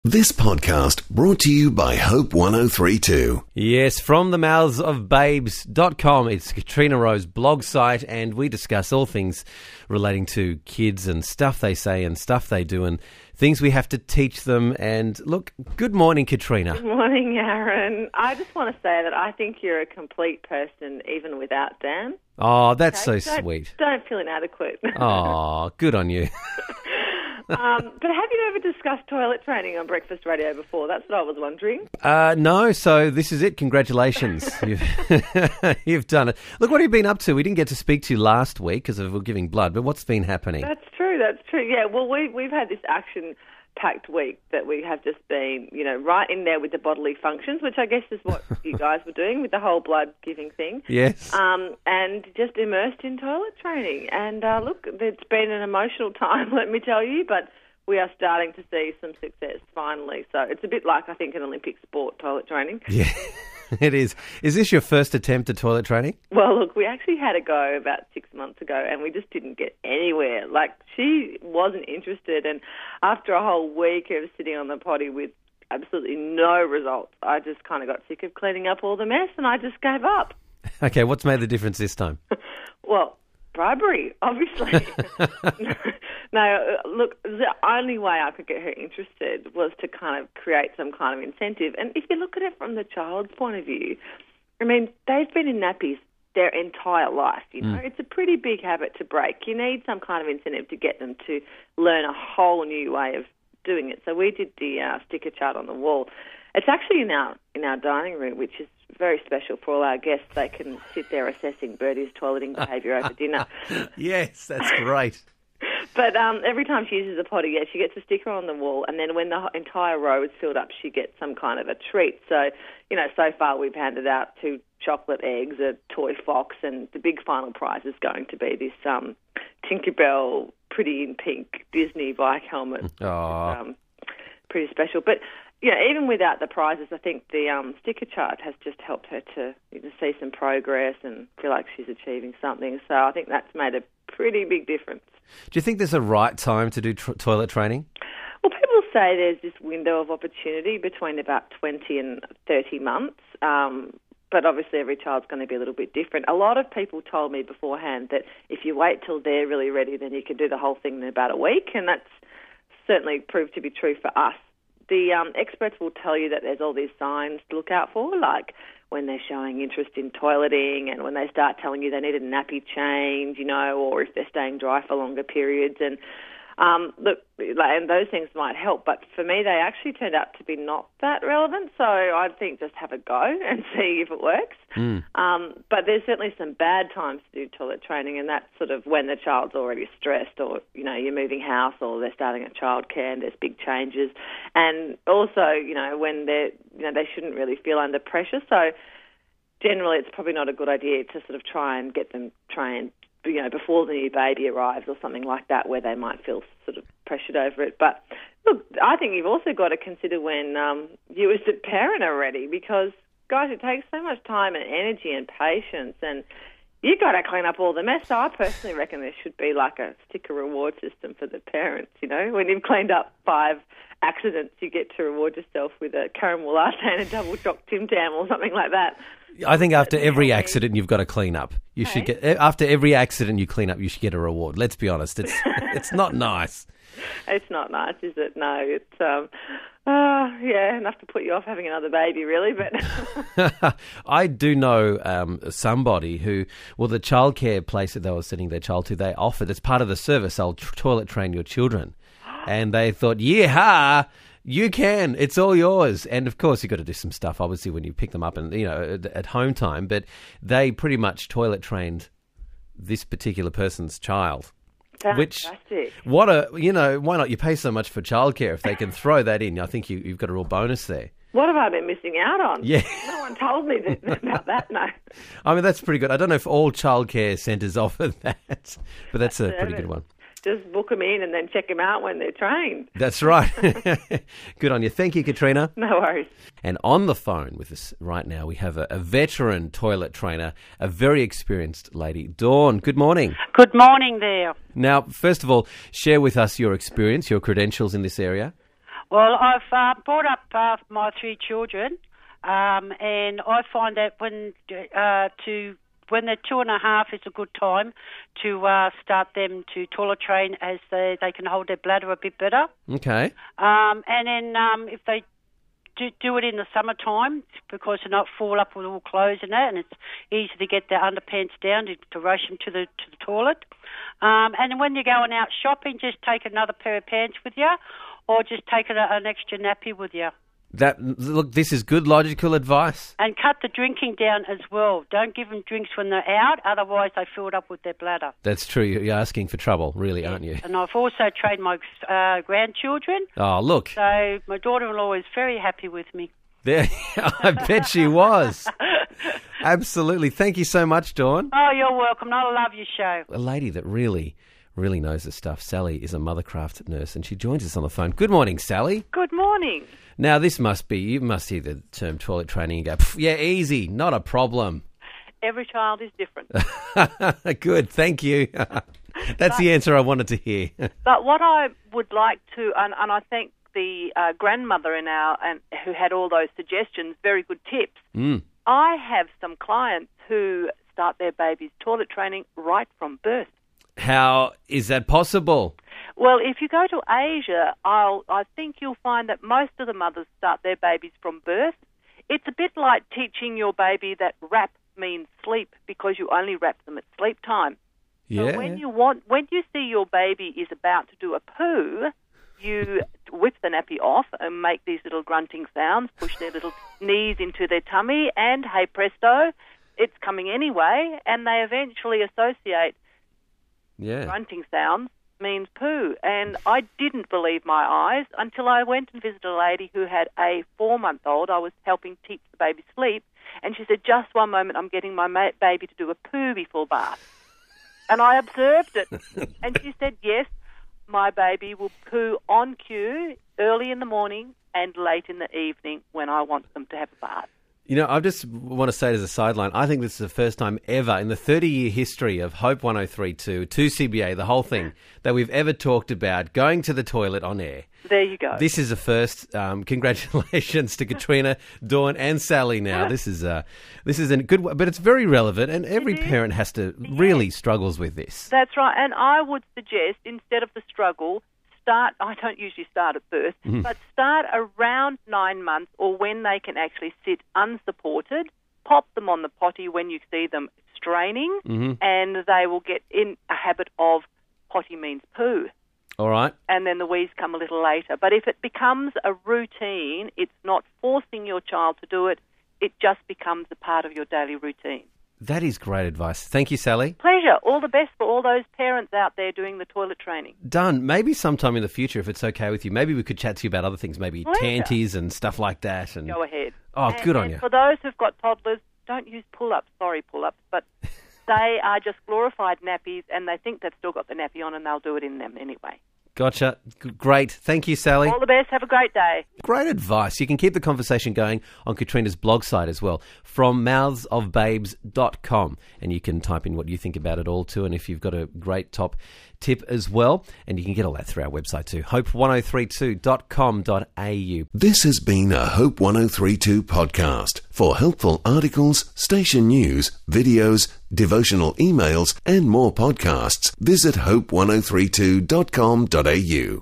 This podcast brought to you by Hope 1032. Yes, from the mouths of babes.com. It's Katrina Rowe's blog site, and we discuss all things relating to kids and stuff they say and stuff they do and things we have to teach them. And look, good morning, Katrina. Good morning, Aaron. I just want to say that I think you're a complete person even without Dan. Oh, that's so sweet. Don't feel inadequate. Oh, good on you. But have you ever discussed toilet training on breakfast radio before? That's what I was wondering. No, so this is it. Congratulations. You've done it. Look, what have you been up to? We didn't get to speak to you last week because we're giving blood, but what's been happening? That's true. Yeah, well, we've had this action-packed week that we have just been, right in there with the bodily functions, which I guess is what you guys were doing with the whole blood-giving thing. Yes. And just immersed in toilet training. And look, it's been an emotional time, let me tell you, but we are starting to see some success finally. So it's a bit like, I think, an Olympic sport, toilet training. Yeah, it is. Is this your first attempt at toilet training? Well, look, we actually had a go about 6 months ago and we just didn't get anywhere. Like, she wasn't interested, and after a whole week of sitting on the potty with absolutely no results, I just kind of got sick of cleaning up all the mess and I just gave up. Okay, what's made the difference this time? Well, bribery, obviously. No, look, the only way I could get her interested was to kind of create some kind of incentive. And if you look at it from the child's point of view, I mean, they've been in nappies their entire life, It's a pretty big habit to break. You need some kind of incentive to get them to learn a whole new way of doing it. So we did the sticker chart on the wall. It's actually in our dining room, which is very special for all our guests. They can sit there assessing Bertie's toileting behaviour over dinner. Yes, that's great. But every time she uses a potty, she gets a sticker on the wall, and then when the entire row is filled up, she gets some kind of a treat. So, so far we've handed out 2 chocolate eggs, a toy fox, and the big final prize is going to be this Tinkerbell Pretty in Pink Disney bike helmet. Oh. Pretty special. But, even without the prizes, I think the sticker chart has just helped her to see some progress and feel like she's achieving something. So I think that's made a pretty big difference. Do you think there's a right time to do toilet training? Well, people say there's this window of opportunity between about 20 and 30 months, but obviously every child's going to be a little bit different. A lot of people told me beforehand that if you wait till they're really ready, then you can do the whole thing in about a week, and that's certainly proved to be true for us. The experts will tell you that there's all these signs to look out for, like when they're showing interest in toileting and when they start telling you they need a nappy change, or if they're staying dry for longer periods. And and those things might help. But for me, they actually turned out to be not that relevant. So I think just have a go and see if it works. But there's certainly some bad times to do toilet training, and that's sort of when the child's already stressed, or, you're moving house, or they're starting at childcare and there's big changes. And also, when they shouldn't really feel under pressure. So generally it's probably not a good idea to sort of try and get them trained before the new baby arrives or something like that, where they might feel sort of pressured over it. But look, I think you've also got to consider when you as a parent are ready, because, guys, it takes so much time and energy and patience, and you've got to clean up all the mess. So I personally reckon there should be like a sticker reward system for the parents, when you've cleaned up 5 accidents, you get to reward yourself with a caramel latte and a double choc Tim Tam or something like that. I think after every accident you've got to clean up. You should get after every accident you clean up, you should get a reward. Let's be honest, it's not nice. It's not nice, is it? No, it's enough to put you off having another baby, really. But I do know somebody who, the childcare place that they were sending their child to, they offered, as part of the service, they'll toilet train your children, and they thought, yeah. You can. It's all yours. And, of course, you've got to do some stuff, obviously, when you pick them up and, at home time. But they pretty much toilet trained this particular person's child. Fantastic. Why not? You pay so much for childcare. If they can throw that in, I think you've got a real bonus there. What have I been missing out on? Yeah. No one told me about that, no. I mean, that's pretty good. I don't know if all childcare centres offer that, but that's a pretty good one. Just book them in and then check them out when they're trained. That's right. Good on you. Thank you, Katrina. No worries. And on the phone with us right now, we have a veteran toilet trainer, a very experienced lady. Dawn, good morning. Good morning there. Now, first of all, share with us your experience, your credentials in this area. Well, I've brought up my 3 children, and I find that when they're 2.5 is a good time to start them to toilet train, as they can hold their bladder a bit better. Okay. And then if they do it in the summertime, because they're not full up with all clothes and that, and it's easy to get their underpants down to rush them to the toilet. And when you're going out shopping, just take another pair of pants with you, or just take an extra nappy with you. Look, this is good logical advice. And cut the drinking down as well. Don't give them drinks when they're out, otherwise they fill it up with their bladder. That's true. You're asking for trouble, really, aren't you? And I've also trained my grandchildren. Oh, look. So my daughter-in-law is very happy with me. There, I bet she was. Absolutely. Thank you so much, Dawn. Oh, you're welcome. I love your show. A lady that really knows the stuff. Sally is a Mothercraft nurse, and she joins us on the phone. Good morning, Sally. Good morning. Now, you must hear the term toilet training and go, yeah, easy, not a problem. Every child is different. Good, thank you. That's the answer I wanted to hear. But what I would like to, and I thank the grandmother who had all those suggestions, very good tips. I have some clients who start their babies toilet training right from birth. How is that possible? Well, if you go to Asia, I think you'll find that most of the mothers start their babies from birth. It's a bit like teaching your baby that wrap means sleep, because you only wrap them at sleep time. Yeah. So when you see your baby is about to do a poo, you whip the nappy off and make these little grunting sounds, push their little knees into their tummy, and hey presto, it's coming anyway, and they eventually associate grunting sounds means poo. And I didn't believe my eyes until I went and visited a lady who had a 4-month-old. I was helping teach the baby sleep, and she said, just one moment, I'm getting my baby to do a poo before bath. And I observed it. And she said, yes, my baby will poo on cue early in the morning and late in the evening when I want them to have a bath. You know, I just want to say as a sideline, I think this is the first time ever in the 30-year history of Hope 1032, 2CBA, the whole thing, that we've ever talked about going to the toilet on air. There you go. This is a first. Congratulations to Katrina, Dawn, and Sally. Now this is a good one, but it's very relevant, and every parent has to really struggles with this. That's right, and I would suggest instead of the struggle, I don't usually start at birth, but start around 9 months, or when they can actually sit unsupported. Pop them on the potty when you see them straining, and they will get in a habit of potty means poo. All right. And then the wheeze come a little later. But if it becomes a routine, it's not forcing your child to do it, it just becomes a part of your daily routine. That is great advice. Thank you, Sally. Pleasure. All the best for all those parents out there doing the toilet training. Done. Maybe sometime in the future, if it's okay with you, maybe we could chat to you about other things, maybe tanties and stuff like that. And go ahead. Oh, good on you. For those who've got toddlers, don't use pull-ups. Sorry, pull-ups. But they are just glorified nappies, and they think they've still got the nappy on, and they'll do it in them anyway. Gotcha. Great. Thank you, Sally. All the best. Have a great day. Great advice. You can keep the conversation going on Katrina's blog site as well, from mouthsofbabes.com. And you can type in what you think about it all too. And if you've got a great top tip as well, and you can get all that through our website too, hope1032.com.au. This has been a Hope 1032 podcast. For helpful articles, station news, videos, devotional emails, and more podcasts, visit hope1032.com.au.